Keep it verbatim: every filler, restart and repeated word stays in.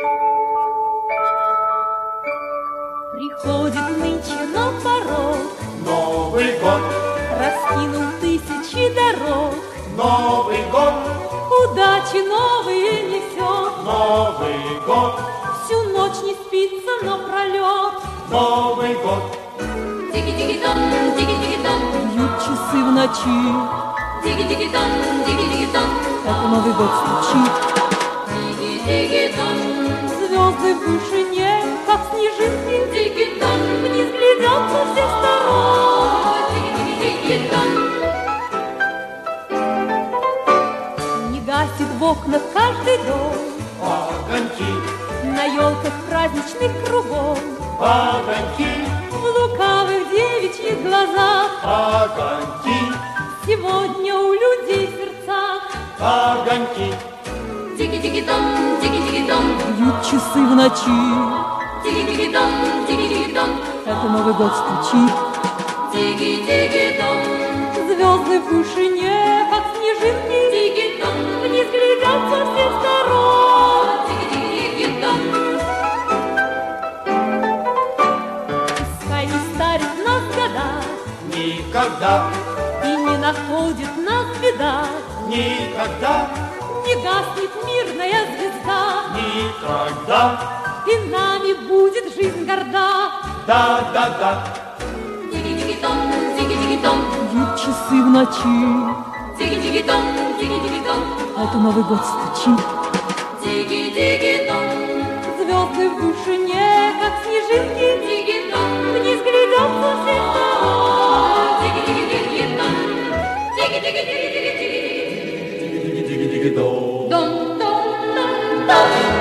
Приходит нынче на порог Новый год, раскинул тысячи дорог. Новый год, Удачи новые несет. Новый год, Всю ночь не спится напролет. Новый год. Тики-тики-дон, тики-тики-дон, Бьют часы в ночи, тики-тики-дон, тики-тики-дон, это Новый год стучит. тики-тики-дон, Звезды в вышине, как снежинки, тики-дон, вниз глядят со всех сторон. тики-тики-тики-дон. Не гасит в окнах каждый дом, Огоньки, на елках праздничных кругом, огоньки, в лукавых девичьих глазах. огоньки, Сегодня у людей в сердцах огоньки. Тики-тики-дон, тики-тики-дон, бьют часы в ночи, тики-тики-дон, тики-тики-дон, это Новый год стучит. тики-тики-дон, Звезды в вышине, как снежинки, тики-дон, вниз глядят со всех сторон. тики-тики-дон. Пускай не старит нас года Никогда, и не находит нас беда, никогда, не гаснет мирная звезда, никогда. и нами будет жизнь горда. Да, да, да. Тики-тики-дон, тики-тики-дон, Бьют часы в ночи, тики-тики-дон, тики-тики-дон, это Новый год стучит. тики-тики-дон, Звезды в вышине, как снежинки, тики-дон, вниз глядят со всех сторон. тики-тики-тики-дон, тики-тики-тики-тики-тики. Диги-диги-диги-до. Дон, дон, дон, дон.